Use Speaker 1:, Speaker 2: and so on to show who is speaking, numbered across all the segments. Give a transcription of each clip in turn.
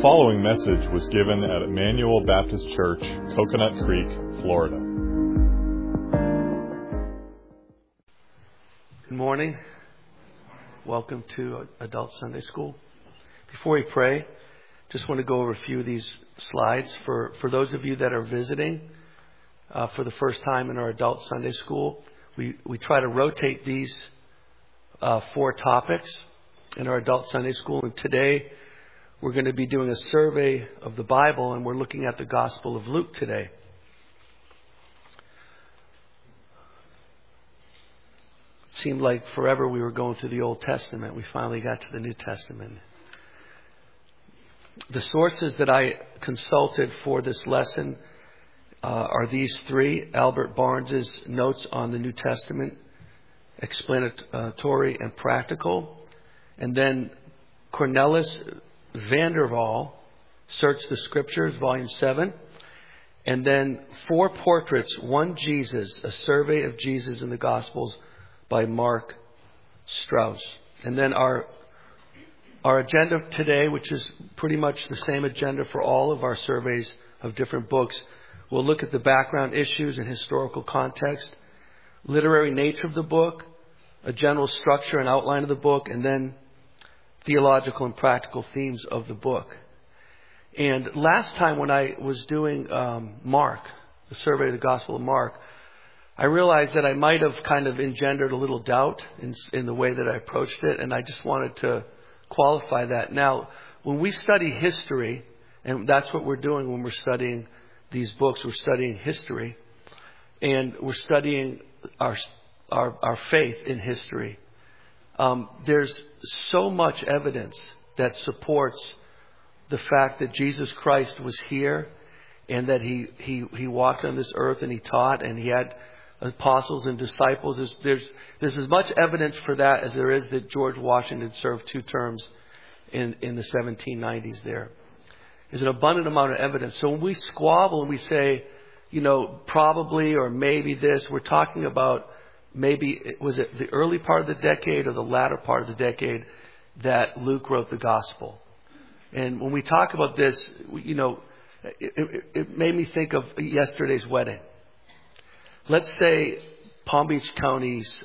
Speaker 1: following message was given at Emmanuel Baptist Church, Coconut Creek, Florida.
Speaker 2: Good morning. Welcome to Adult Sunday School. Before we pray, just want to go over a few of these slides. For those of you that are visiting for the first time in our Adult Sunday School, we try to rotate these 4 topics in our Adult Sunday School. And today, we're going to be doing a survey of the Bible, and we're looking at the Gospel of Luke today. It seemed like forever we were going through the Old Testament. We finally got to the New Testament. The sources that I consulted for this lesson are these 3. Albert Barnes's Notes on the New Testament, Explanatory and Practical. And then Cornelis Vanderval, Search the Scriptures, Volume 7. And then 4 portraits, 1 Jesus, A Survey of Jesus in the Gospels by Mark Strauss. And then our agenda today, which is pretty much the same agenda for all of our surveys of different books, we'll look at the background issues and historical context, literary nature of the book, a general structure and outline of the book, and then theological and practical themes of the book. And last time when I was doing Mark, the survey of the Gospel of Mark, I realized that I might have kind of engendered a little doubt in the way that I approached it, and I just wanted to qualify that. Now, when we study history, and that's what we're doing when we're studying these books, we're studying history, and we're studying our faith in history. There's so much evidence that supports the fact that Jesus Christ was here and that he walked on this earth and he taught and he had apostles and disciples. There's as much evidence for that as there is that George Washington served 2 terms in the 1790s there. There's an abundant amount of evidence. So when we squabble and we say, probably or maybe this, we're talking about maybe, was it the early part of the decade or the latter part of the decade that Luke wrote the gospel? And when we talk about this, it made me think of yesterday's wedding. Let's say Palm Beach County's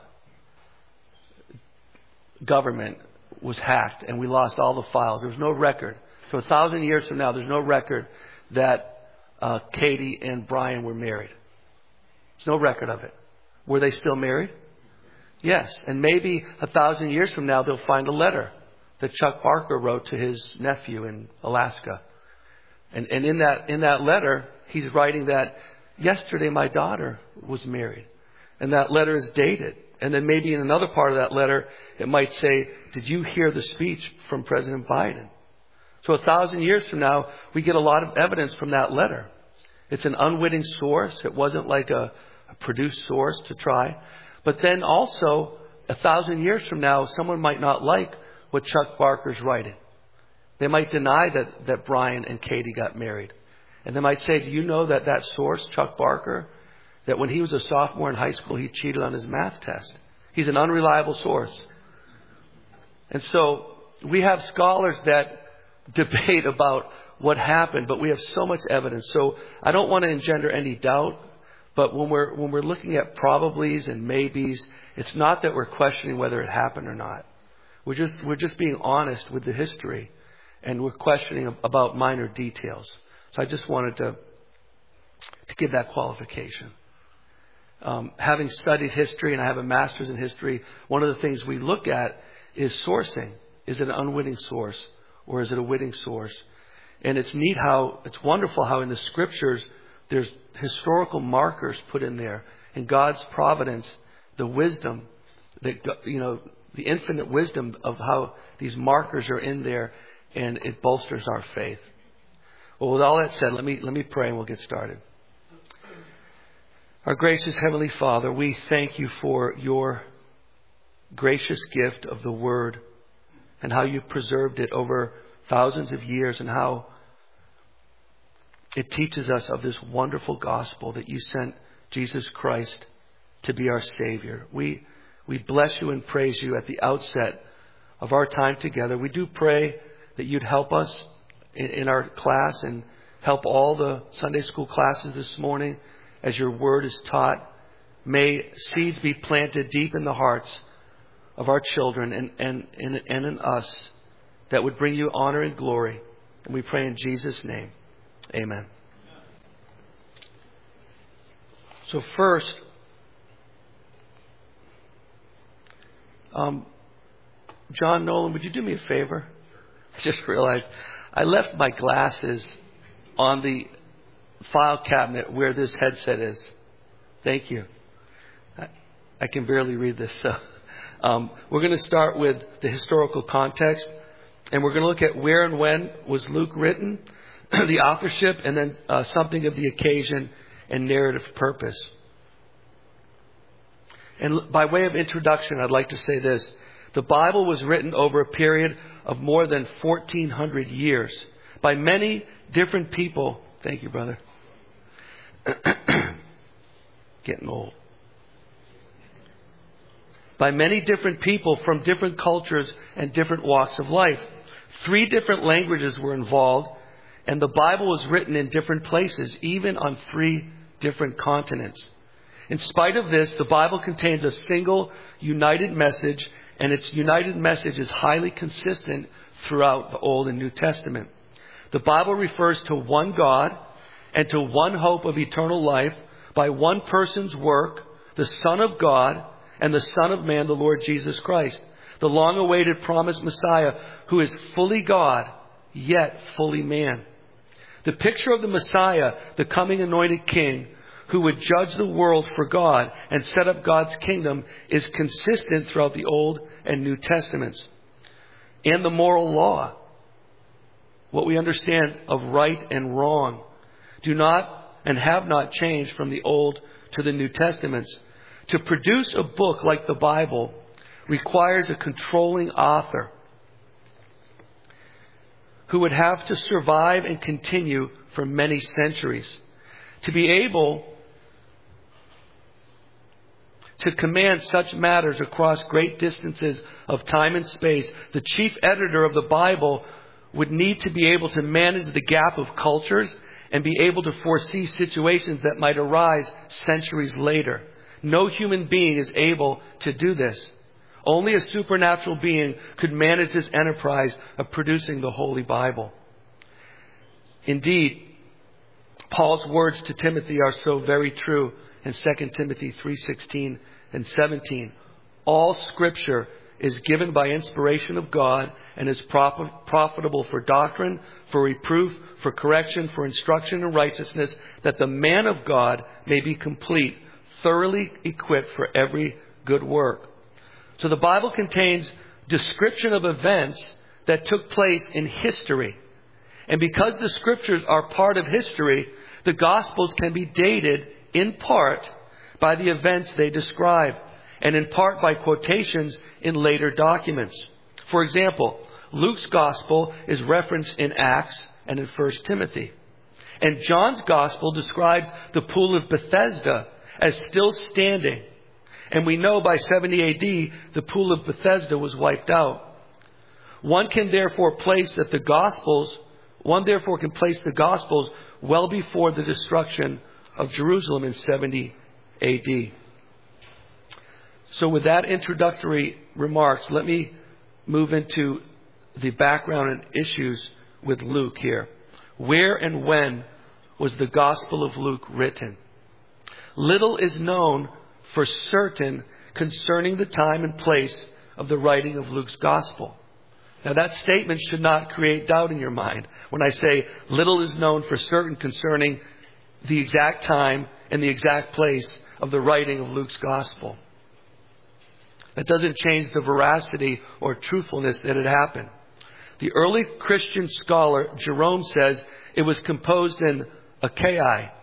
Speaker 2: government was hacked and we lost all the files. There was no record. So 1,000 years from now, there's no record that Katie and Brian were married. There's no record of it. Were they still married? Yes. And maybe 1,000 years from now, they'll find a letter that Chuck Barker wrote to his nephew in Alaska. And in that letter, he's writing that yesterday my daughter was married. And that letter is dated. And then maybe in another part of that letter, it might say, did you hear the speech from President Biden? So 1,000 years from now, we get a lot of evidence from that letter. It's an unwitting source. It wasn't like a produced source to try. But then also, 1,000 years from now, someone might not like what Chuck Barker's writing. They might deny that Brian and Katie got married. And they might say, do you know that source, Chuck Barker, that when he was a sophomore in high school, he cheated on his math test? He's an unreliable source. And so we have scholars that debate about what happened, but we have so much evidence. So I don't want to engender any doubt. But when we're looking at probablys and maybes, it's not that we're questioning whether it happened or not. We're just being honest with the history, and we're questioning about minor details. So I just wanted to give that qualification. Having studied history, and I have a master's in history, one of the things we look at is sourcing. Is it an unwitting source, or is it a witting source? And it's wonderful how in the Scriptures there's historical markers put in there. In God's providence, the wisdom, the infinite wisdom of how these markers are in there, and it bolsters our faith. Well, with all that said, let me pray and we'll get started. Our gracious Heavenly Father, we thank you for your gracious gift of the Word and how you preserved it over thousands of years and how it teaches us of this wonderful gospel that you sent Jesus Christ to be our Savior. We bless you and praise you at the outset of our time together. We do pray that you'd help us in our class and help all the Sunday school classes this morning as your word is taught. May seeds be planted deep in the hearts of our children and in us that would bring you honor and glory. And we pray in Jesus' name. Amen. So first, John Nolan, would you do me a favor? I just realized I left my glasses on the file cabinet where this headset is. Thank you. I can barely read this. So we're going to start with the historical context, and we're going to look at where and when was Luke written, the authorship, and then something of the occasion and narrative purpose. And by way of introduction, I'd like to say this. The Bible was written over a period of more than 1,400 years by many different people. Thank you, brother. Getting old. By many different people from different cultures and different walks of life. 3 different languages were involved, and the Bible was written in different places, even on 3 different continents. In spite of this, the Bible contains a single united message, and its united message is highly consistent throughout the Old and New Testament. The Bible refers to one God and to one hope of eternal life by one person's work, the Son of God and the Son of Man, the Lord Jesus Christ, the long-awaited promised Messiah who is fully God, yet fully man. The picture of the Messiah, the coming anointed King, who would judge the world for God and set up God's kingdom, is consistent throughout the Old and New Testaments. And the moral law, what we understand of right and wrong, do not and have not changed from the Old to the New Testaments. To produce a book like the Bible requires a controlling author who would have to survive and continue for many centuries. To be able to command such matters across great distances of time and space, the chief editor of the Bible would need to be able to manage the gap of cultures and be able to foresee situations that might arise centuries later. No human being is able to do this. Only a supernatural being could manage this enterprise of producing the Holy Bible. Indeed, Paul's words to Timothy are so very true in 2 Timothy 3:16 and 17. All Scripture is given by inspiration of God and is profitable for doctrine, for reproof, for correction, for instruction in righteousness, that the man of God may be complete, thoroughly equipped for every good work. So the Bible contains description of events that took place in history. And because the Scriptures are part of history, the Gospels can be dated in part by the events they describe, and in part by quotations in later documents. For example, Luke's Gospel is referenced in Acts and in 1 Timothy. And John's Gospel describes the pool of Bethesda as still standing. And we know by 70 AD, the pool of Bethesda was wiped out. One therefore can place the Gospels well before the destruction of Jerusalem in 70 AD. So with that introductory remarks, let me move into the background and issues with Luke here. Where and when was the Gospel of Luke written? Little is known for certain concerning the time and place of the writing of Luke's Gospel. Now that statement should not create doubt in your mind when I say little is known for certain concerning the exact time and the exact place of the writing of Luke's Gospel. That doesn't change the veracity or truthfulness that it happened. The early Christian scholar Jerome says it was composed in Achaia,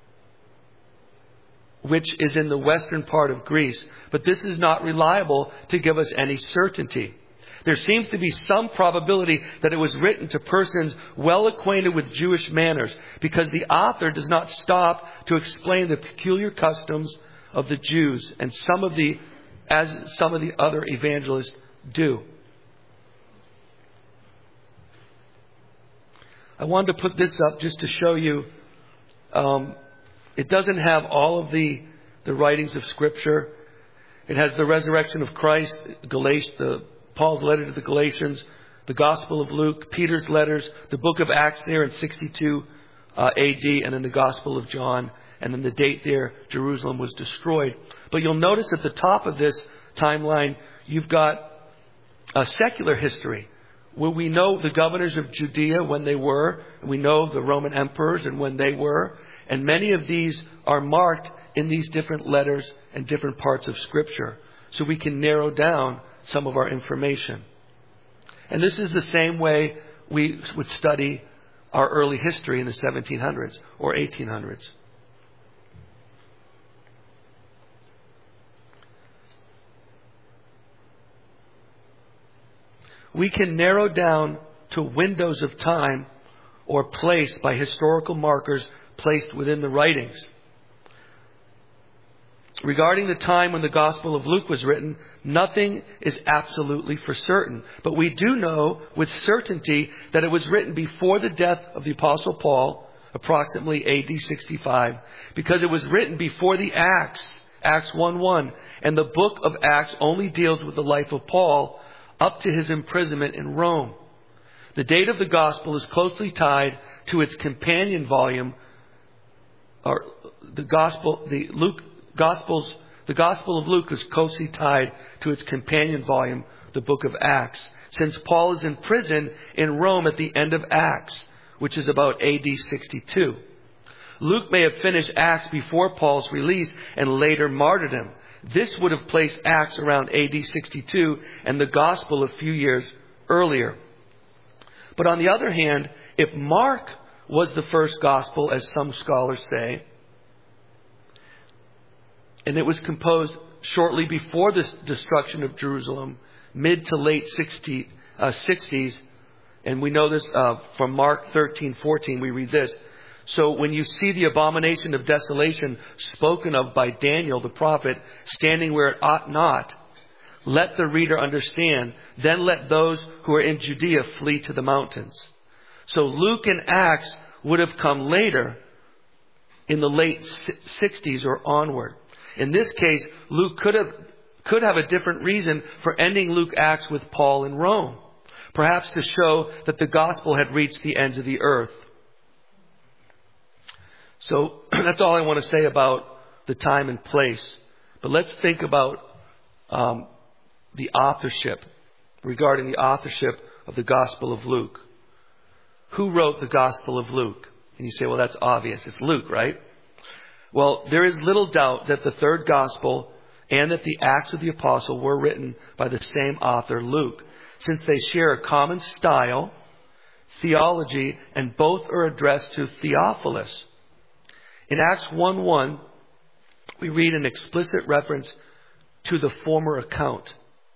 Speaker 2: which is in the western part of Greece. But this is not reliable to give us any certainty. There seems to be some probability that it was written to persons well acquainted with Jewish manners, because the author does not stop to explain the peculiar customs of the Jews, and as some of the other evangelists do. I wanted to put this up just to show you. It doesn't have all of the writings of Scripture. It has the resurrection of Christ, Paul's letter to the Galatians, the Gospel of Luke, Peter's letters, the book of Acts there in 62 AD, and then the Gospel of John, and then the date there, Jerusalem was destroyed. But you'll notice at the top of this timeline, you've got a secular history, where we know the governors of Judea when they were, and we know the Roman emperors and when they were, and many of these are marked in these different letters and different parts of Scripture, so we can narrow down some of our information. And this is the same way we would study our early history in the 1700s or 1800s. We can narrow down to windows of time or place by historical markers placed within the writings. Regarding the time when the Gospel of Luke was written, nothing is absolutely for certain. But we do know with certainty that it was written before the death of the Apostle Paul, approximately AD 65, because it was written before the Acts 1:1, and the book of Acts only deals with the life of Paul up to his imprisonment in Rome. The date of the Gospel is closely tied to its companion volume, or the Gospel of Luke is closely tied to its companion volume, the book of Acts, since Paul is in prison in Rome at the end of Acts, which is about AD 62. Luke may have finished Acts before Paul's release and later martyrdom. This would have placed Acts around AD 62 and the Gospel a few years earlier. But on the other hand, if Mark was the first Gospel, as some scholars say, and it was composed shortly before the destruction of Jerusalem, mid to late 60s, and we know this from Mark 13:14, we read this. So when you see the abomination of desolation spoken of by Daniel the prophet standing where it ought not, let the reader understand. Then let those who are in Judea flee to the mountains. So Luke and Acts would have come later in the late 60s or onward. In this case, Luke could have a different reason for ending Luke Acts with Paul in Rome, perhaps to show that the gospel had reached the ends of the earth. So that's all I want to say about the time and place. But let's think about the authorship, regarding the authorship of the Gospel of Luke. Who wrote the Gospel of Luke? And you say, well, that's obvious. It's Luke, right? Well, there is little doubt that the third Gospel and that the Acts of the Apostle were written by the same author, Luke, since they share a common style, theology, and both are addressed to Theophilus. In Acts 1:1, we read an explicit reference to the former account,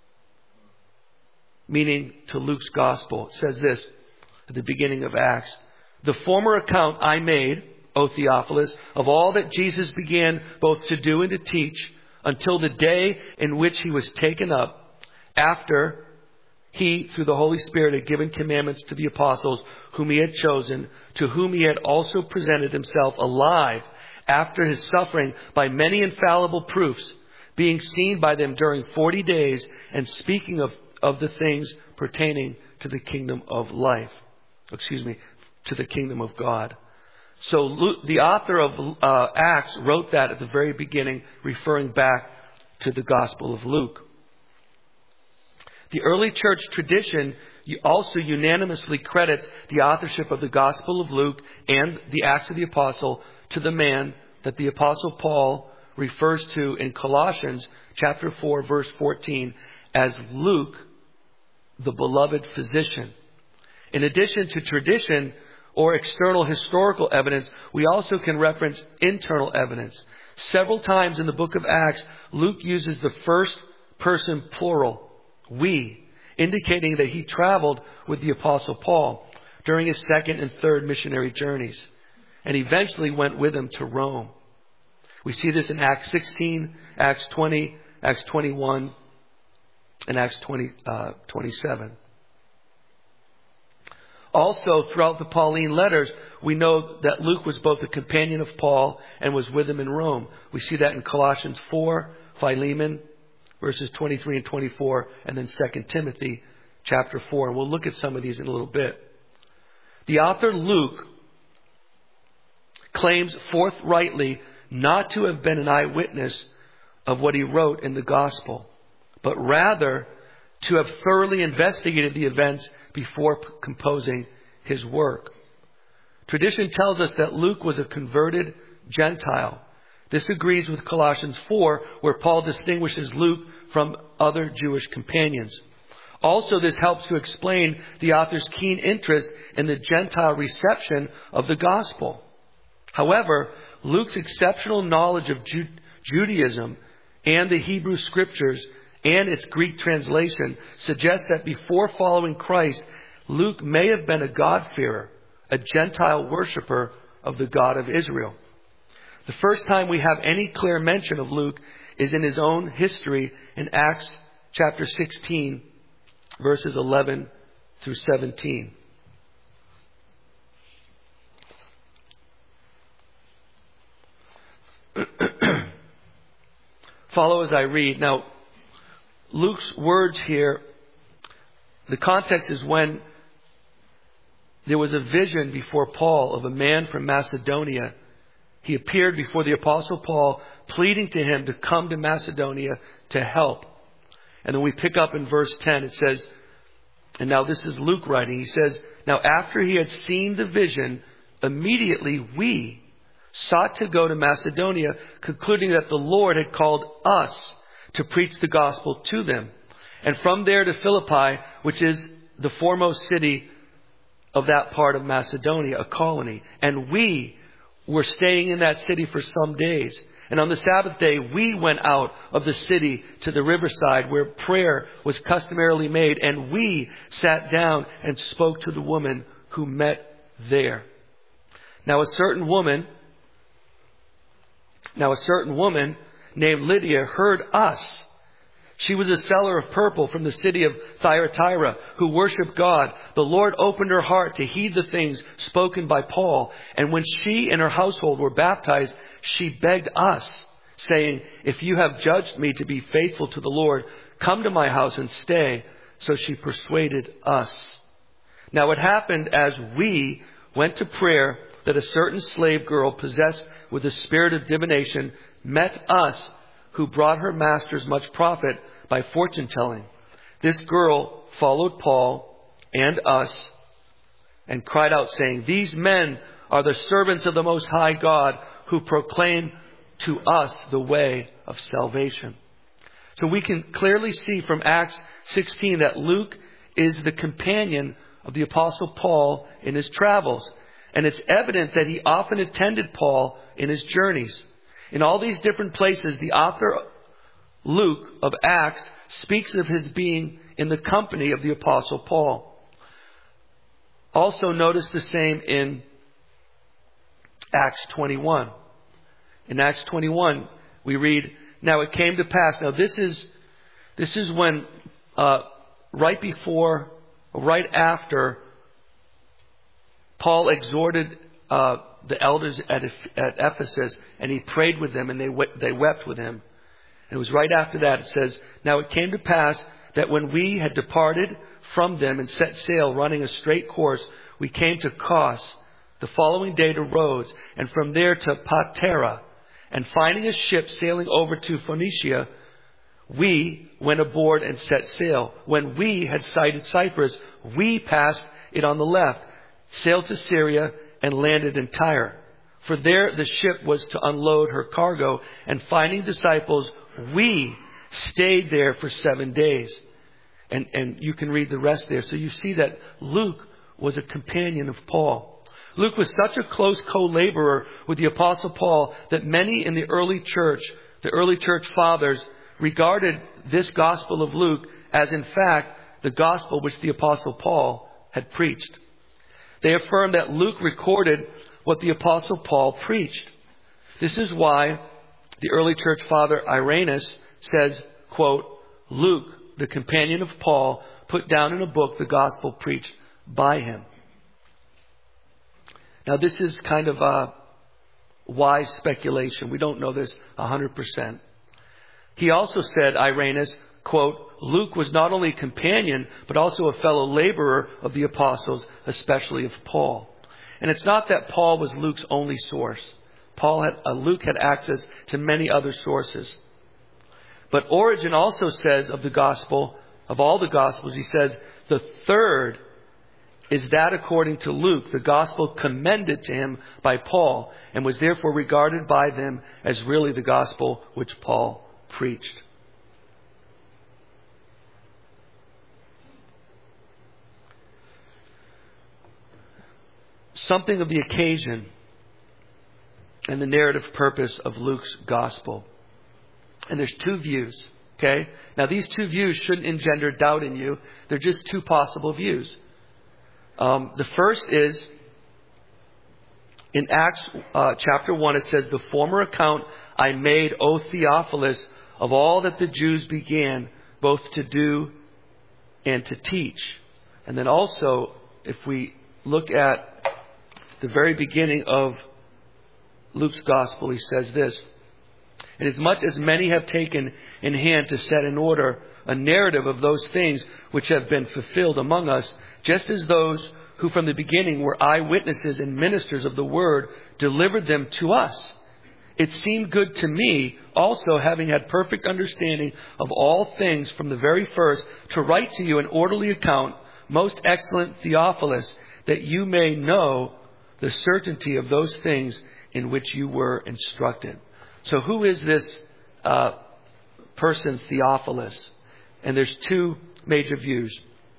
Speaker 2: meaning to Luke's Gospel. It says this at the beginning of Acts: "The former account I made, O Theophilus, of all that Jesus began both to do and to teach, until the day in which he was taken up, after he, through the Holy Spirit, had given commandments to the apostles whom he had chosen, to whom he had also presented himself alive after his suffering by many infallible proofs, being seen by them during 40 days, and speaking of the things pertaining to the kingdom of life." To the kingdom of God. So Luke, the author of Acts, wrote that at the very beginning, referring back to the Gospel of Luke. The early church tradition also unanimously credits the authorship of the Gospel of Luke and the Acts of the Apostle to the man that the Apostle Paul refers to in Colossians chapter 4, verse 14, as Luke, the beloved physician. In addition to tradition or external historical evidence, we also can reference internal evidence. Several times in the book of Acts, Luke uses the first person plural, we, indicating that he traveled with the Apostle Paul during his second and third missionary journeys, and eventually went with him to Rome. We see this in Acts 16, Acts 20, Acts 21, and Acts 27. Also, throughout the Pauline letters, we know that Luke was both a companion of Paul and was with him in Rome. We see that in Colossians 4, Philemon, verses 23 and 24, and then 2 Timothy chapter 4. And we'll look at some of these in a little bit. The author Luke claims forthrightly not to have been an eyewitness of what he wrote in the gospel, but rather to have thoroughly investigated the events before composing his work. Tradition tells us that Luke was a converted Gentile. This agrees with Colossians 4, where Paul distinguishes Luke from other Jewish companions. Also, this helps to explain the author's keen interest in the Gentile reception of the gospel. However, Luke's exceptional knowledge of Judaism and the Hebrew scriptures and its Greek translation suggests that before following Christ, Luke may have been a God-fearer, a Gentile worshiper of the God of Israel. The first time we have any clear mention of Luke is in his own history in Acts chapter 16, verses 11 through 17. Follow as I read. Now, Luke's words here, the context is when there was a vision before Paul of a man from Macedonia. He appeared before the Apostle Paul, pleading to him to come to Macedonia to help. And then we pick up in verse 10. It says, and now this is Luke writing. He says, now after he had seen the vision, immediately we sought to go to Macedonia, concluding that the Lord had called us to preach the gospel to them. And from there to Philippi, which is the foremost city of that part of Macedonia, a colony. And we were staying in that city for some days. And on the Sabbath day, we went out of the city to the riverside where prayer was customarily made. And we sat down and spoke to the woman who met there. Now a certain woman named Lydia heard us. She was a seller of purple from the city of Thyatira who worshiped God. The Lord opened her heart to heed the things spoken by Paul. And when she and her household were baptized, she begged us, saying, if you have judged me to be faithful to the Lord, come to my house and stay. So she persuaded us. Now it happened as we went to prayer that a certain slave girl possessed with the spirit of divination met us, who brought her masters much profit by fortune telling. This girl followed Paul and us and cried out, saying, these men are the servants of the Most High God, who proclaim to us the way of salvation. So we can clearly see from Acts 16 that Luke is the companion of the Apostle Paul in his travels. And it's evident that he often attended Paul in his journeys. In all these different places, the author Luke of Acts speaks of his being in the company of the Apostle Paul. Also notice the same in Acts 21. In Acts 21, we read, now it came to pass. Now this is when right after Paul exhorted the elders at Ephesus, and he prayed with them, and they wept with him. And it was right after that, it says, now it came to pass that when we had departed from them and set sail, running a straight course, we came to Kos, the following day to Rhodes, and from there to Patara. And finding a ship sailing over to Phoenicia, we went aboard and set sail. When we had sighted Cyprus, we passed it on the left, sailed to Syria, and landed in Tyre. For there the ship was to unload her cargo, and finding disciples, we stayed there for 7 days. And you can read the rest there. So you see that Luke was a companion of Paul. Luke was such a close co-laborer with the Apostle Paul that many in the early church fathers, regarded this gospel of Luke as in fact the gospel which the Apostle Paul had preached. They affirm that Luke recorded what the Apostle Paul preached. This is why the early church father Irenaeus says, quote, Luke, the companion of Paul, put down in a book the gospel preached by him. Now, this is kind of a wise speculation. We don't know this 100%. He also said, Irenaeus, quote, Luke was not only a companion, but also a fellow laborer of the apostles, especially of Paul. And it's not that Paul was Luke's only source. Luke had access to many other sources. But Origen also says of the gospel, of all the gospels, he says, the third is that according to Luke, the gospel commended to him by Paul, and was therefore regarded by them as really the gospel which Paul preached. Something of the occasion and the narrative purpose of Luke's gospel. And there's two views, okay? Now, these two views shouldn't engender doubt in you. They're just two possible views. The first is, in Acts chapter 1, it says, the former account I made, O Theophilus, of all that the Jews began both to do and to teach. And then also, if we look at the very beginning of Luke's gospel, he says this, inasmuch as many have taken in hand to set in order a narrative of those things which have been fulfilled among us, just as those who from the beginning were eyewitnesses and ministers of the word delivered them to us. It seemed good to me also, having had perfect understanding of all things from the very first, to write to you an orderly account, most excellent Theophilus, that you may know the certainty of those things in which you were instructed. So who is this person, Theophilus? And there's two major views.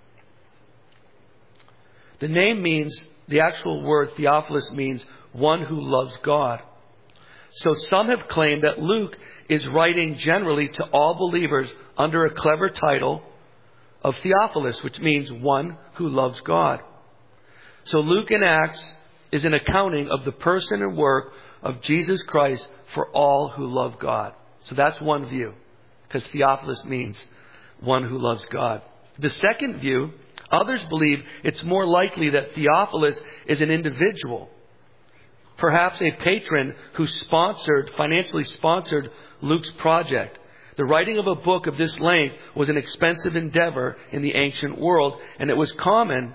Speaker 2: The name means, the actual word Theophilus means one who loves God. So some have claimed that Luke is writing generally to all believers under a clever title of Theophilus, which means one who loves God. So Luke in Acts is an accounting of the person and work of Jesus Christ for all who love God. So that's one view, because Theophilus means one who loves God. The second view, others believe it's more likely that Theophilus is an individual, perhaps a patron who financially sponsored Luke's project. The writing of a book of this length was an expensive endeavor in the ancient world, and it was common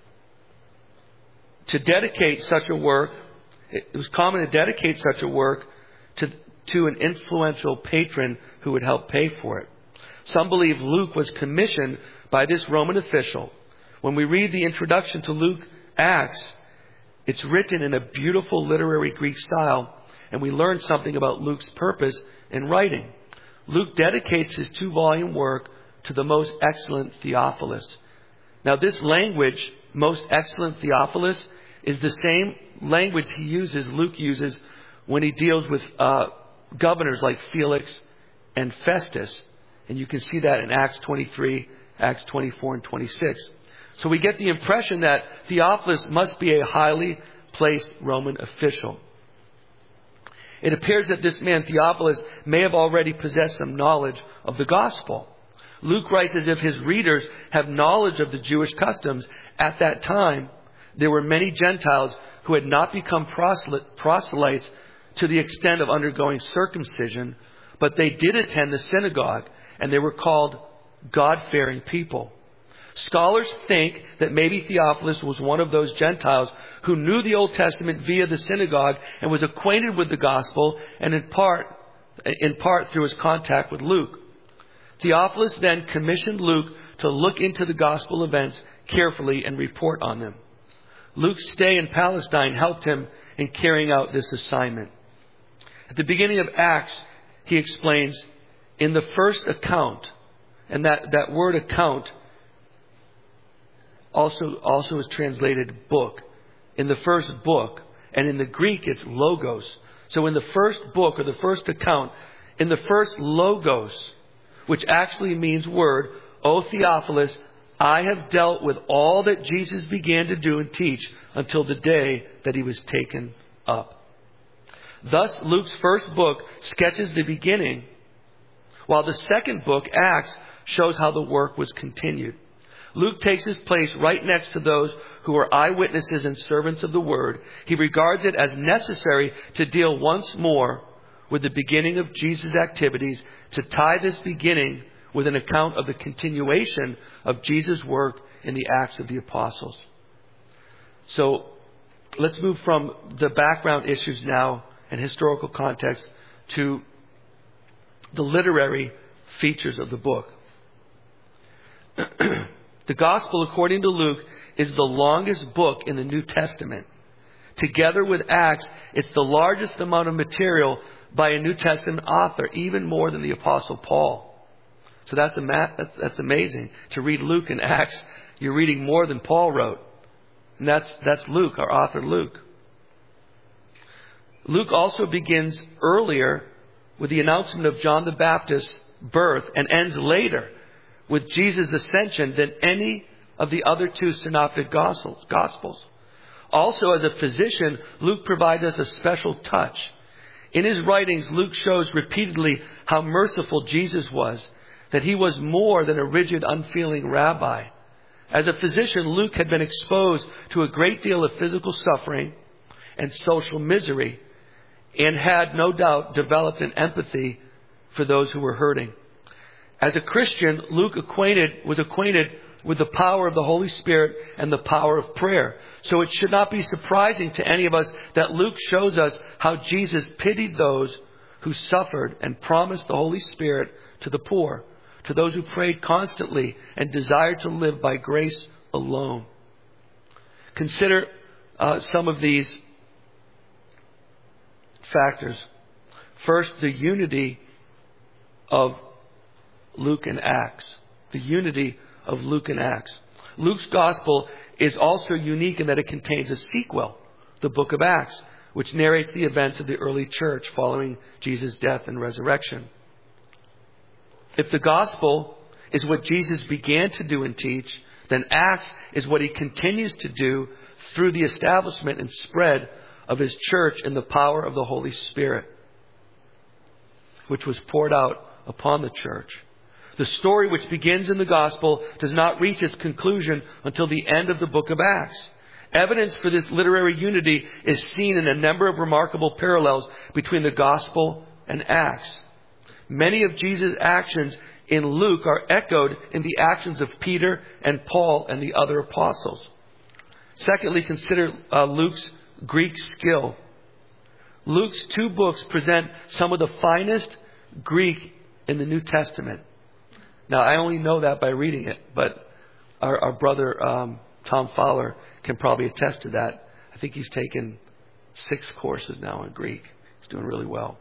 Speaker 2: to dedicate such a work. It was common to dedicate such a work to an influential patron who would help pay for it. Some believe Luke was commissioned by this Roman official. When we read the introduction to Luke Acts, it's written in a beautiful literary Greek style, and we learn something about Luke's purpose in writing. Luke dedicates his 2-volume work to the most excellent Theophilus. Now, this language, most excellent Theophilus, is the same language Luke uses when he deals with governors like Felix and Festus. And you can see that in Acts 23, Acts 24, and 26. So we get the impression that Theophilus must be a highly placed Roman official. It appears that this man, Theophilus, may have already possessed some knowledge of the gospel. Luke writes as if his readers have knowledge of the Jewish customs. At that time, there were many Gentiles who had not become proselytes to the extent of undergoing circumcision, but they did attend the synagogue, and they were called God-fearing people. Scholars think that maybe Theophilus was one of those Gentiles who knew the Old Testament via the synagogue and was acquainted with the gospel, and in part through his contact with Luke. Theophilus then commissioned Luke to look into the gospel events carefully and report on them. Luke's stay in Palestine helped him in carrying out this assignment. At the beginning of Acts, he explains, in the first account, and that word account also is translated book. In the first book, and in the Greek it's logos. So in the first book, or the first account, in the first logos, which actually means word, O Theophilus, I have dealt with all that Jesus began to do and teach until the day that he was taken up. Thus, Luke's first book sketches the beginning, while the second book, Acts, shows how the work was continued. Luke takes his place right next to those who are eyewitnesses and servants of the Word. He regards it as necessary to deal once more with the beginning of Jesus' activities, to tie this beginning with an account of the continuation of Jesus' work in the Acts of the Apostles. So let's move from the background issues now and historical context to the literary features of the book. The Gospel, according to Luke, is the longest book in the New Testament. Together with Acts, it's the largest amount of material by a New Testament author, even more than the Apostle Paul. So that's amazing. To read Luke and Acts, you're reading more than Paul wrote. And that's Luke, our author Luke. Luke also begins earlier with the announcement of John the Baptist's birth and ends later with Jesus' ascension than any of the other two synoptic Gospels. Also, as a physician, Luke provides us a special touch. In his writings, Luke shows repeatedly how merciful Jesus was, that he was more than a rigid, unfeeling rabbi. As a physician, Luke had been exposed to a great deal of physical suffering and social misery, and had no doubt developed an empathy for those who were hurting. As a Christian, Luke was acquainted with the power of the Holy Spirit and the power of prayer. So it should not be surprising to any of us that Luke shows us how Jesus pitied those who suffered and promised the Holy Spirit to the poor, to those who prayed constantly and desired to live by grace alone. Consider some of these factors. First, the unity of Luke and Acts. The unity of Luke and Acts. Luke's Gospel is also unique in that it contains a sequel, the book of Acts, which narrates the events of the early church following Jesus' death and resurrection. If the Gospel is what Jesus began to do and teach, then Acts is what he continues to do through the establishment and spread of his church in the power of the Holy Spirit, which was poured out upon the church. The story which begins in the Gospel does not reach its conclusion until the end of the book of Acts. Evidence for this literary unity is seen in a number of remarkable parallels between the Gospel and Acts. Many of Jesus' actions in Luke are echoed in the actions of Peter and Paul and the other apostles. Secondly, consider Luke's Greek skill. Luke's two books present some of the finest Greek in the New Testament. Now, I only know that by reading it, but our brother Tom Fowler can probably attest to that. I think he's taken 6 courses now in Greek. He's doing really well.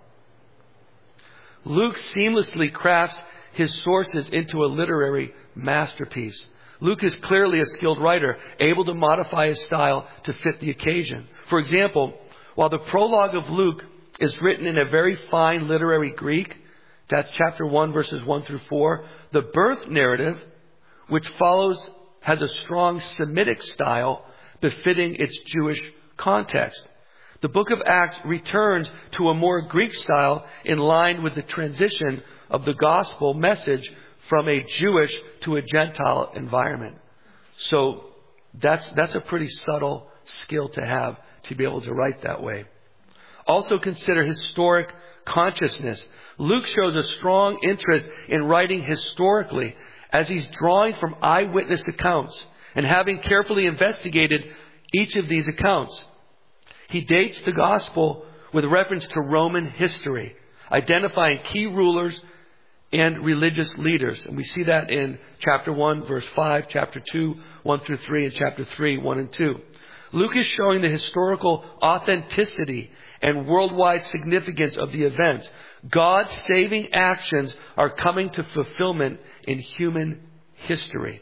Speaker 2: Luke seamlessly crafts his sources into a literary masterpiece. Luke is clearly a skilled writer, able to modify his style to fit the occasion. For example, while the prologue of Luke is written in a very fine literary Greek, that's chapter 1, verses 1 through 4, the birth narrative, which follows, has a strong Semitic style befitting its Jewish context. The book of Acts returns to a more Greek style in line with the transition of the gospel message from a Jewish to a Gentile environment. So that's a pretty subtle skill to have, to be able to write that way. Also consider historic consciousness. Luke shows a strong interest in writing historically, as he's drawing from eyewitness accounts and having carefully investigated each of these accounts. He dates the gospel with reference to Roman history, identifying key rulers and religious leaders. And we see that in chapter 1, verse 5, chapter 2, 1 through 3, and chapter 3, 1 and 2. Luke is showing the historical authenticity and worldwide significance of the events. God's saving actions are coming to fulfillment in human history.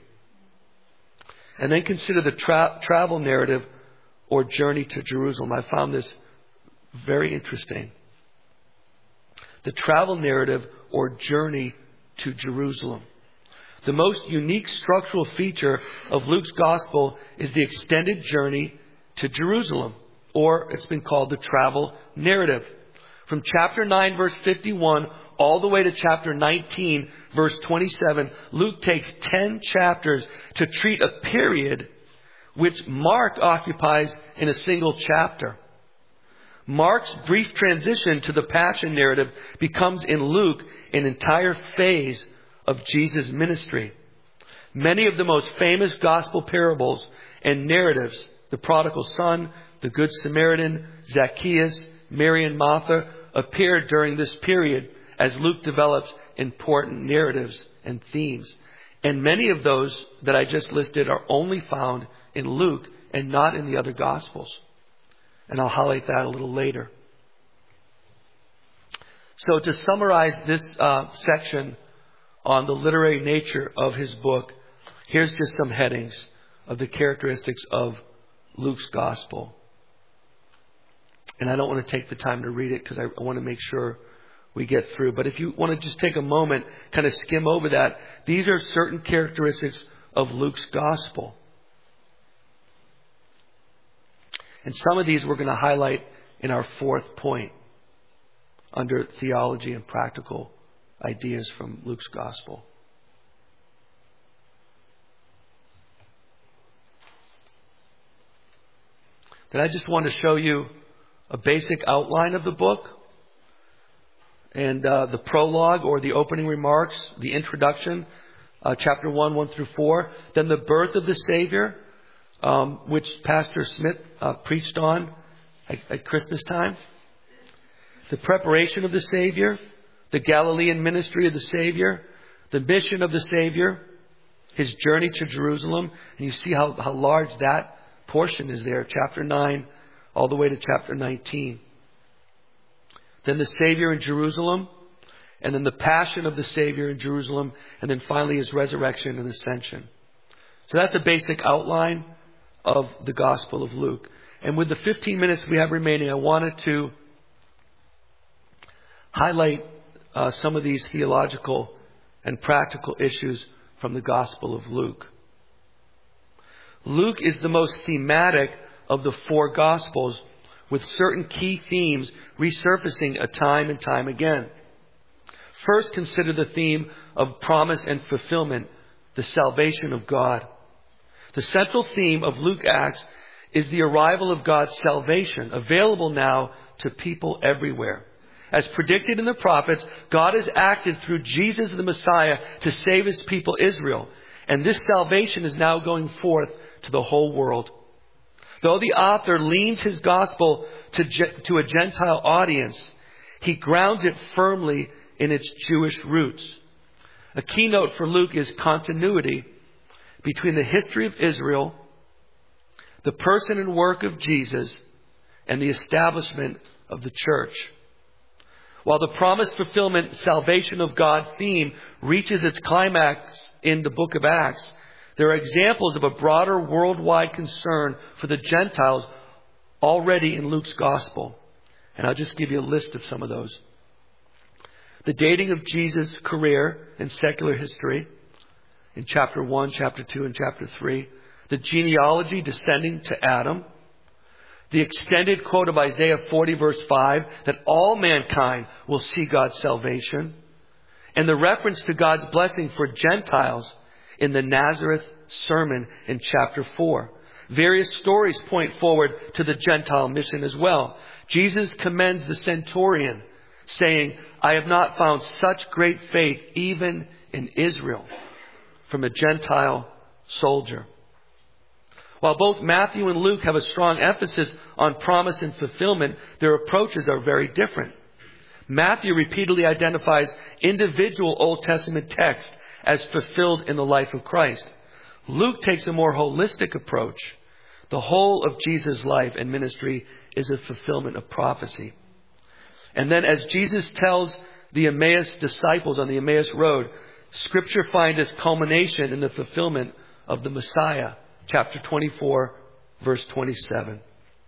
Speaker 2: And then consider the travel narrative or journey to Jerusalem. I found this very interesting. The travel narrative or journey to Jerusalem. The most unique structural feature of Luke's gospel is the extended journey to Jerusalem, or it's been called the travel narrative. From chapter 9, verse 51, all the way to chapter 19, verse 27, Luke takes 10 chapters to treat a period which Mark occupies in a single chapter. Mark's brief transition to the Passion narrative becomes in Luke an entire phase of Jesus' ministry. Many of the most famous gospel parables and narratives, the prodigal son, the Good Samaritan, Zacchaeus, Mary and Martha, appeared during this period as Luke develops important narratives and themes. And many of those that I just listed are only found in Luke and not in the other Gospels. And I'll highlight that a little later. So to summarize this section on the literary nature of his book, here's just some headings of the characteristics of Luke's Gospel. And I don't want to take the time to read it because I want to make sure we get through. But if you want to just take a moment, kind of skim over that, these are certain characteristics of Luke's Gospel. And some of these we're going to highlight in our fourth point under theology and practical ideas from Luke's Gospel. Then I just want to show you a basic outline of the book and the prologue or the opening remarks, the introduction, chapter 1, 1 through 4. Then the birth of the Savior, which Pastor Smith preached on at Christmas time. The preparation of the Savior, the Galilean ministry of the Savior, the mission of the Savior, his journey to Jerusalem. And you see how large that portion is there, chapter 9 all the way to chapter 19. Then the Savior in Jerusalem, and then the passion of the Savior in Jerusalem, and then finally his resurrection and ascension. So that's a basic outline of the Gospel of Luke. And with the 15 minutes we have remaining, I wanted to highlight some of these theological and practical issues from the Gospel of Luke. Luke is the most thematic of the four Gospels, with certain key themes resurfacing time and time again. First, consider the theme of promise and fulfillment, the salvation of God. The central theme of Luke Acts is the arrival of God's salvation, available now to people everywhere. As predicted in the prophets, God has acted through Jesus the Messiah to save his people Israel. And this salvation is now going forth to the whole world. Though the author leans his gospel to a Gentile audience, he grounds it firmly in its Jewish roots. A keynote for Luke is continuity between the history of Israel, the person and work of Jesus, and the establishment of the church. While the promised fulfillment, salvation of God theme reaches its climax in the book of Acts, there are examples of a broader worldwide concern for the Gentiles already in Luke's Gospel. And I'll just give you a list of some of those. The dating of Jesus' career in secular history in chapter 1, chapter 2, and chapter 3. The genealogy descending to Adam. The extended quote of Isaiah 40 verse 5 that all mankind will see God's salvation. And the reference to God's blessing for Gentiles in the Nazareth sermon in chapter 4. Various stories point forward to the Gentile mission as well. Jesus commends the centurion, saying, "I have not found such great faith even in Israel," from a Gentile soldier. While both Matthew and Luke have a strong emphasis on promise and fulfillment, their approaches are very different. Matthew repeatedly identifies individual Old Testament texts as fulfilled in the life of Christ. Luke takes a more holistic approach. The whole of Jesus' life and ministry is a fulfillment of prophecy. And then as Jesus tells the Emmaus disciples on the Emmaus Road, Scripture finds its culmination in the fulfillment of the Messiah. Chapter 24, verse 27.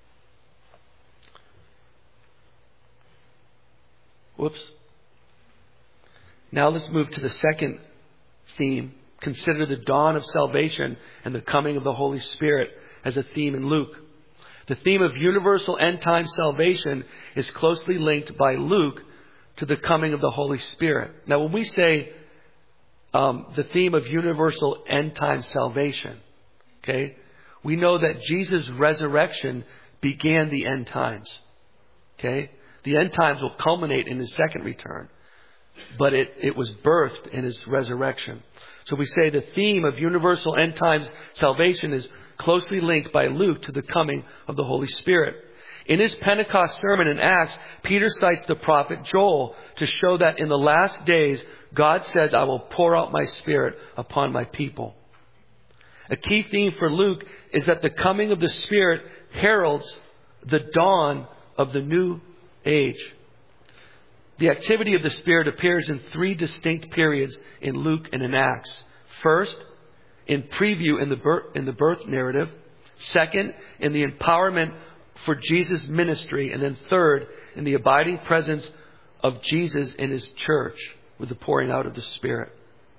Speaker 2: Whoops. Now let's move to the second theme. Consider the dawn of salvation and the coming of the Holy Spirit as a theme in Luke. The theme of universal end-time salvation is closely linked by Luke to the coming of the Holy Spirit. Now, when we say the theme of universal end-time salvation, okay, we know that Jesus' resurrection began the end times. Okay? The end times will culminate in His second return. But it was birthed in His resurrection. So we say the theme of universal end times salvation is closely linked by Luke to the coming of the Holy Spirit. In his Pentecost sermon in Acts, Peter cites the prophet Joel to show that in the last days, God says, I will pour out my Spirit upon my people. A key theme for Luke is that the coming of the Spirit heralds the dawn of the new age. The activity of the Spirit appears in three distinct periods in Luke and in Acts. First, in preview in the birth narrative. Second, in the empowerment for Jesus' ministry. And then third, in the abiding presence of Jesus in His church with the pouring out of the Spirit.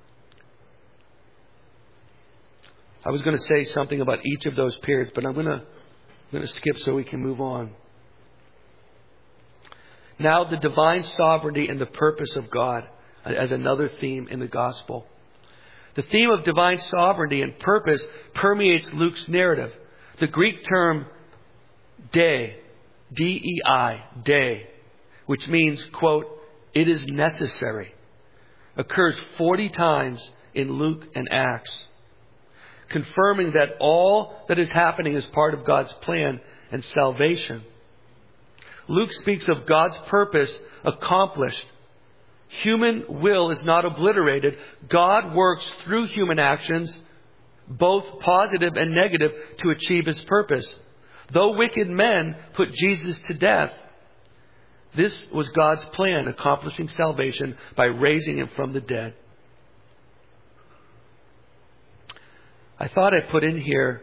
Speaker 2: I was going to say something about each of those periods, but I'm going to skip so we can move on. Now, the divine sovereignty and the purpose of God as another theme in the gospel. The theme of divine sovereignty and purpose permeates Luke's narrative. The Greek term dei, D-E-I, dei, which means, quote, it is necessary, occurs 40 times in Luke and Acts, confirming that all that is happening is part of God's plan and salvation. Luke speaks of God's purpose accomplished. Human will is not obliterated. God works through human actions, both positive and negative, to achieve His purpose. Though wicked men put Jesus to death, this was God's plan, accomplishing salvation by raising Him from the dead. I thought I put in here,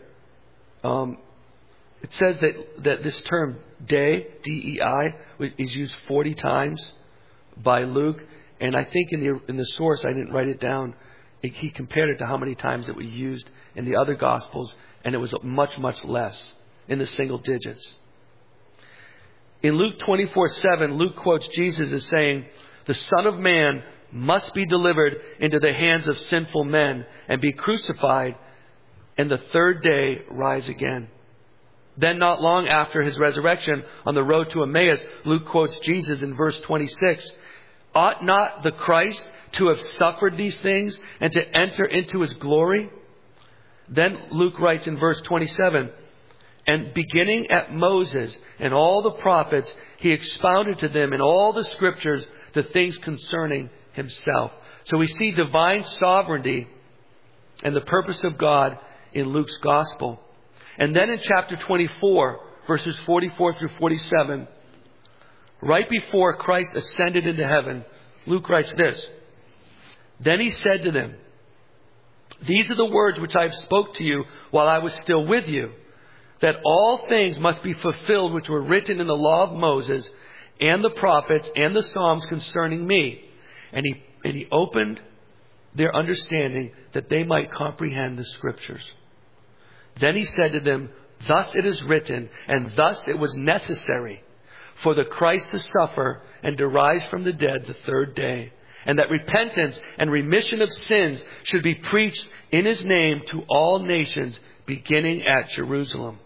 Speaker 2: it says that this term dei, D-E-I, is used 40 times by Luke. And I think in the source, I didn't write it down, he compared it to how many times it was used in the other Gospels, and it was much, much less, in the single digits. In Luke 24:7, Luke quotes Jesus as saying, the Son of Man must be delivered into the hands of sinful men and be crucified, and the third day rise again. Then not long after His resurrection on the road to Emmaus, Luke quotes Jesus in verse 26. Ought not the Christ to have suffered these things and to enter into His glory? Then Luke writes in verse 27, and beginning at Moses and all the prophets, He expounded to them in all the scriptures the things concerning Himself. So we see divine sovereignty and the purpose of God in Luke's gospel. And then in chapter 24, verses 44 through 47, right before Christ ascended into heaven, Luke writes this. Then He said to them, these are the words which I have spoke to you while I was still with you, that all things must be fulfilled which were written in the law of Moses and the prophets and the Psalms concerning me. And he opened their understanding that they might comprehend the scriptures. Then He said to them, thus it is written, and thus it was necessary for the Christ to suffer and to rise from the dead the third day, and that repentance and remission of sins should be preached in His name to all nations, beginning at Jerusalem.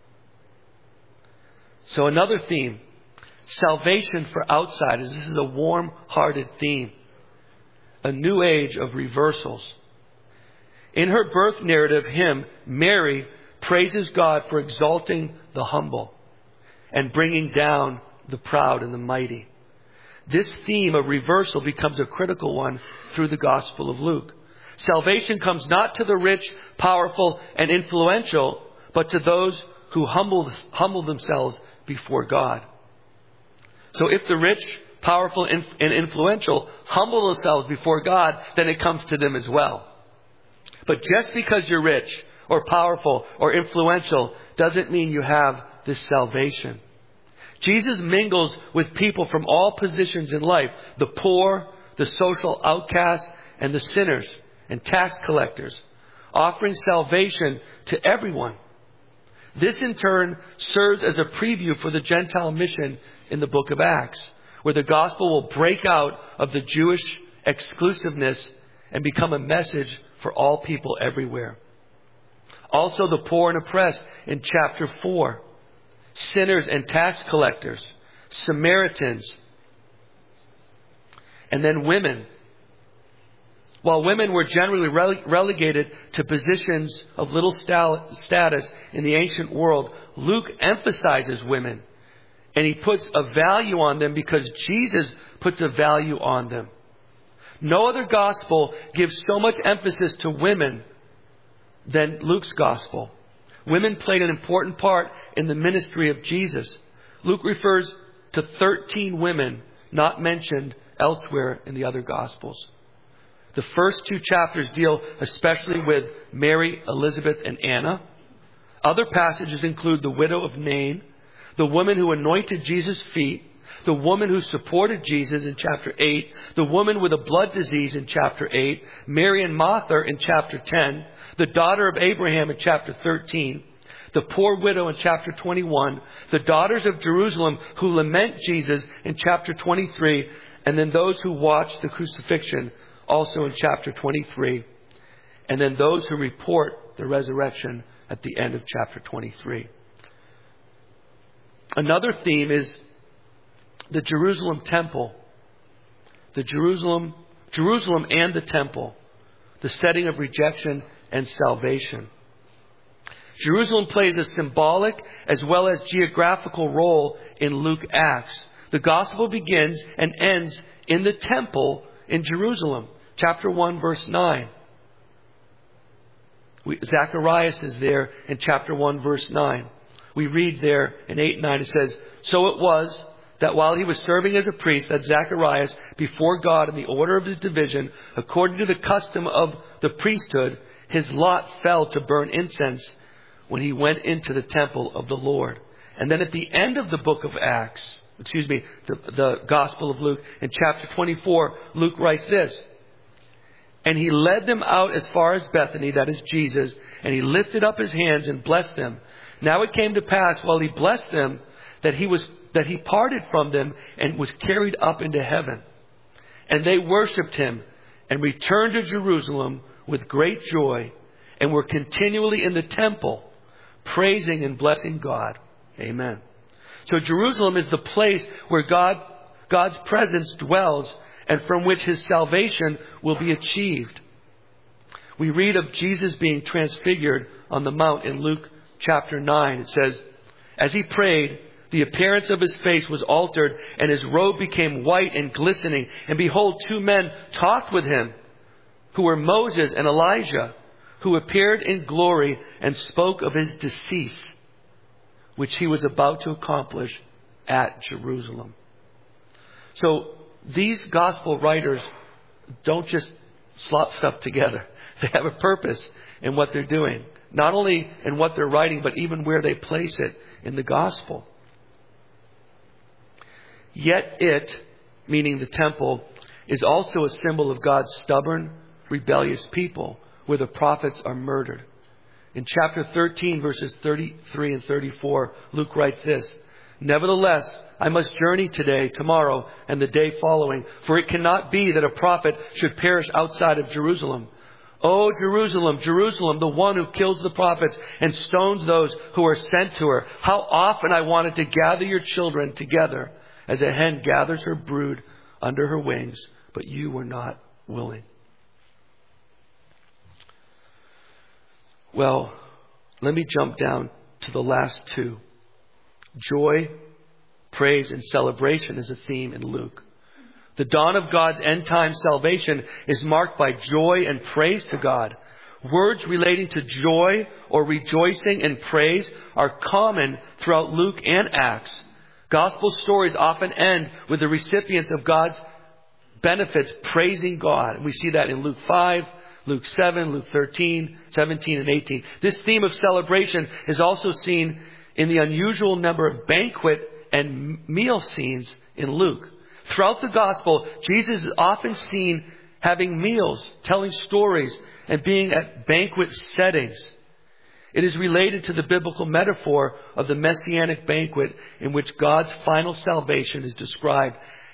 Speaker 2: So another theme, salvation for outsiders. This is a warm-hearted theme. A new age of reversals. In her birth narrative hymn, Mary praises God for exalting the humble and bringing down the proud and the mighty. This theme of reversal becomes a critical one through the Gospel of Luke. Salvation comes not to the rich, powerful, and influential, but to those who humble themselves before God. So if the rich, powerful, and influential humble themselves before God, then it comes to them as well. But just because you're rich or powerful or influential doesn't mean you have this salvation. Jesus mingles with people from all positions in life, the poor, the social outcasts, and the sinners and tax collectors, offering salvation to everyone. This in turn serves as a preview for the Gentile mission in the book of Acts, where the gospel will break out of the Jewish exclusiveness and become a message for all people everywhere. Also the poor and oppressed in chapter 4. Sinners and tax collectors. Samaritans. And then women. While women were generally relegated to positions of little status in the ancient world, Luke emphasizes women. And he puts a value on them because Jesus puts a value on them. No other gospel gives so much emphasis to women than Luke's gospel. Women played an important part in the ministry of Jesus. Luke refers to 13 women not mentioned elsewhere in the other gospels. The first 2 chapters deal especially with Mary, Elizabeth, and Anna. Other passages include the widow of Nain, the woman who anointed Jesus' feet, the woman who supported Jesus in chapter 8, the woman with a blood disease in chapter 8, Mary and Martha in chapter 10, the daughter of Abraham in chapter 13, the poor widow in chapter 21, the daughters of Jerusalem who lament Jesus in chapter 23, and then those who watch the crucifixion also in chapter 23, and then those who report the resurrection at the end of chapter 23. Another theme is the Jerusalem temple. The Jerusalem and the temple. The setting of rejection and salvation. Jerusalem plays a symbolic as well as geographical role in Luke Acts. The gospel begins and ends in the temple in Jerusalem. Chapter 1, verse 9. Zacharias is there in chapter 1, verse 9. We read there in 8 and 9, it says, "So it was that while he was serving as a priest, that Zacharias, before God in the order of his division, according to the custom of the priesthood, his lot fell to burn incense when he went into the temple of the Lord." And then at the end of the book of Acts, the Gospel of Luke, in chapter 24, Luke writes this, "And he led them out as far as Bethany," that is Jesus, "and he lifted up his hands and blessed them. Now it came to pass while he blessed them that he parted from them and was carried up into heaven. And they worshipped him and returned to Jerusalem with great joy and were continually in the temple, praising and blessing God." Amen. So Jerusalem is the place where God's presence dwells and from which his salvation will be achieved. We read of Jesus being transfigured on the mount in Luke chapter 9. It says, "As he prayed, the appearance of his face was altered, and his robe became white and glistening. And behold, 2 men talked with him, who were Moses and Elijah, who appeared in glory and spoke of his decease, which he was about to accomplish at Jerusalem." So these gospel writers don't just slop stuff together. They have a purpose in what they're doing. Not only in what they're writing, but even where they place it in the gospel. Yet it, meaning the temple, is also a symbol of God's stubborn, rebellious people, where the prophets are murdered. In chapter 13, verses 33 and 34, Luke writes this, "Nevertheless, I must journey today, tomorrow, and the day following, for it cannot be that a prophet should perish outside of Jerusalem. O Jerusalem, Jerusalem, the one who kills the prophets and stones those who are sent to her. How often I wanted to gather your children together as a hen gathers her brood under her wings, but you were not willing." Well, let me jump down to the last 2. Joy, praise, and celebration is a theme in Luke. The dawn of God's end-time salvation is marked by joy and praise to God. Words relating to joy or rejoicing and praise are common throughout Luke and Acts. Gospel stories often end with the recipients of God's benefits praising God. And we see that in Luke 5, Luke 7, Luke 13, 17, and 18. This theme of celebration is also seen in the unusual number of banquet and meal scenes in Luke. Throughout the gospel, Jesus is often seen having meals, telling stories, and being at banquet settings. It is related to the biblical metaphor of the messianic banquet in which God's final salvation is described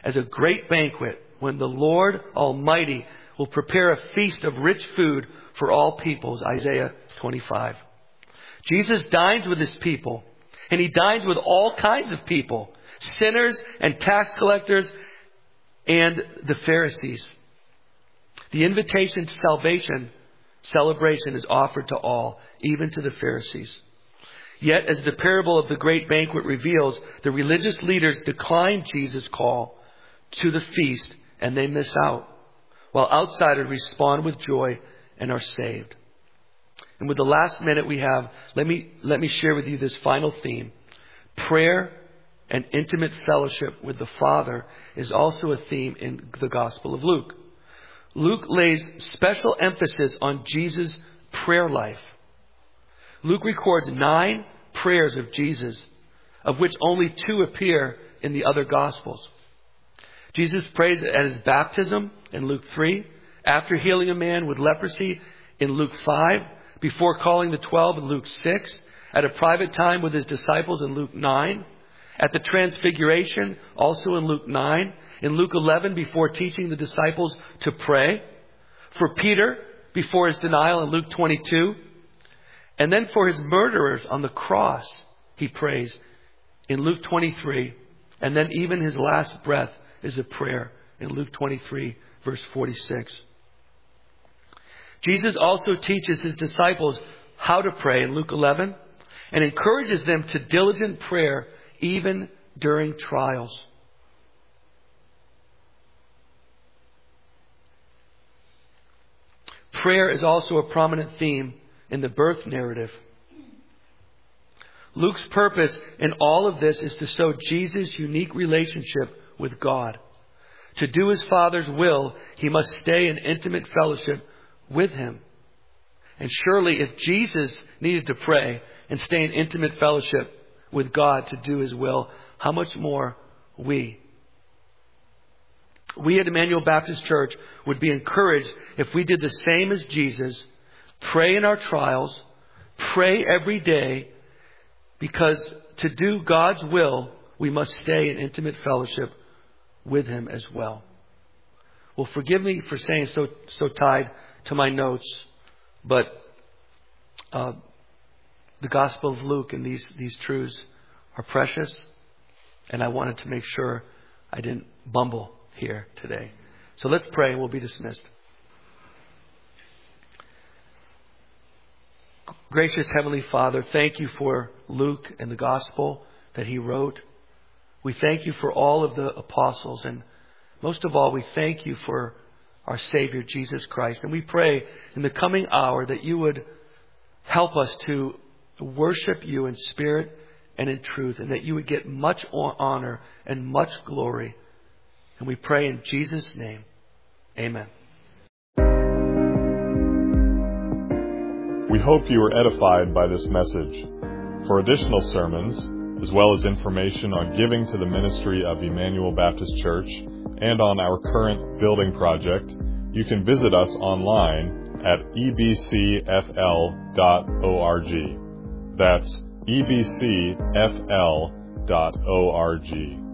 Speaker 2: as a great banquet when the Lord Almighty will prepare a feast of rich food for all peoples. Isaiah 25. Jesus dines with his people, and he dines with all kinds of people, sinners and tax collectors and the Pharisees. The invitation to celebration is offered to all, even to the Pharisees. Yet, as the parable of the great banquet reveals, the religious leaders decline Jesus' call to the feast, and they miss out, while outsiders respond with joy and are saved. And with the last minute we have, let me share with you this final theme. Prayer and intimate fellowship with the Father is also a theme in the Gospel of Luke. Luke lays special emphasis on Jesus' prayer life. Luke records 9 prayers of Jesus, of which only 2 appear in the other Gospels. Jesus prays at his baptism in Luke 3, after healing a man with leprosy in Luke 5, before calling the 12 in Luke 6, at a private time with his disciples in Luke 9, at the Transfiguration, also in Luke 9, in Luke 11, before teaching the disciples to pray, for Peter, before his denial in Luke 22, and then for his murderers on the cross, he prays in Luke 23, and then even his last breath is a prayer in Luke 23, verse 46. Jesus also teaches his disciples how to pray in Luke 11 and encourages them to diligent prayer even during trials. Prayer is also a prominent theme in the birth narrative. Luke's purpose in all of this is to show Jesus' unique relationship with God. To do his Father's will, he must stay in intimate fellowship with him. And surely if Jesus needed to pray and stay in intimate fellowship with God to do his will, how much more we? We at Emmanuel Baptist Church would be encouraged if we did the same as Jesus, pray in our trials, pray every day, because to do God's will, we must stay in intimate fellowship with him as well. Well, forgive me for saying so tied to my notes, but the Gospel of Luke and these truths are precious, and I wanted to make sure I didn't bumble here today. So let's pray and we'll be dismissed. Gracious Heavenly Father, thank you for Luke and the Gospel that he wrote. We thank you for all of the apostles, and most of all, we thank you for our Savior, Jesus Christ. And we pray in the coming hour that you would help us to worship you in spirit and in truth, and that you would get much honor and much glory. And we pray in Jesus' name. Amen.
Speaker 1: We hope you were edified by this message. For additional sermons, as well as information on giving to the ministry of Emmanuel Baptist Church and on our current building project, you can visit us online at ebcfl.org. That's ebcfl.org.